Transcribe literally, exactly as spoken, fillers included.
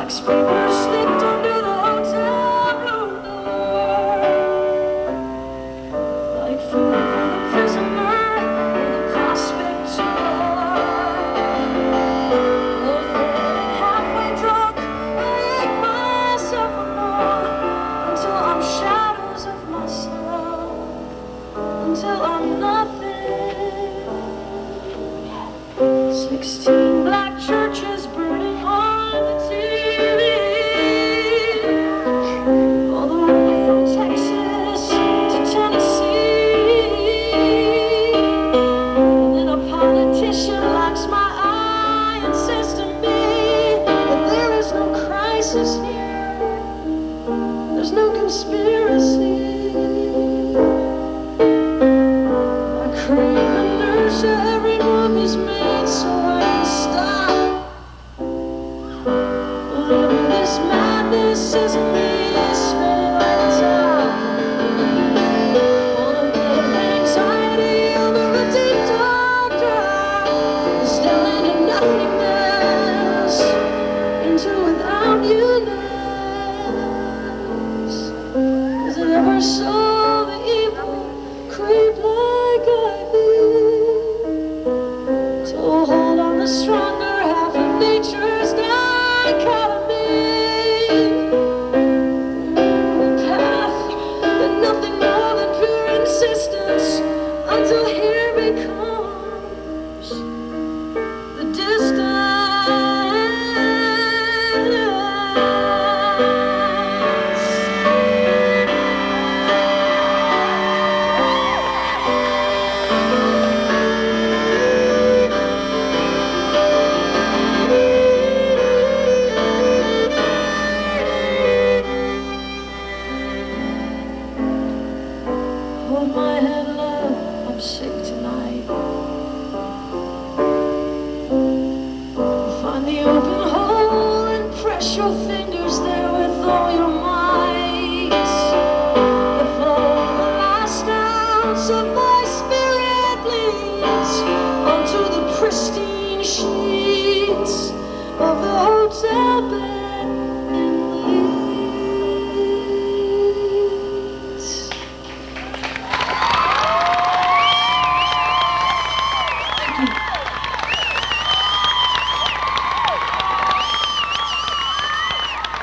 like sprinklers slipped under the hotel room door, like food for the prisoner and the prospect to war. Halfway drunk, I ate myself a more until I'm shadows of myself, until I'm nothing. Sixteen black churches burning on the T V, all the way from Texas to Tennessee. And then a politician locks my eye and says to me that there is no crisis here, there's no conspiracy. I crave inertia, every move is made so I can stop. Living this madness isn't peaceful right top. Wanna get anxiety over a deep dark drop. It's down into nothingness, into without you ness. Is it ever so the evil creep like I did? So hold on the stronger half of nature's dichotomy. The path that nothing more than pure insistence until here becomes the distance. Hold my head, love, I'm sick tonight. Find the open hole and press your fingers there with all your might. Before the last ounce of my spirit bleeds onto the pristine sheets of the hotel bed.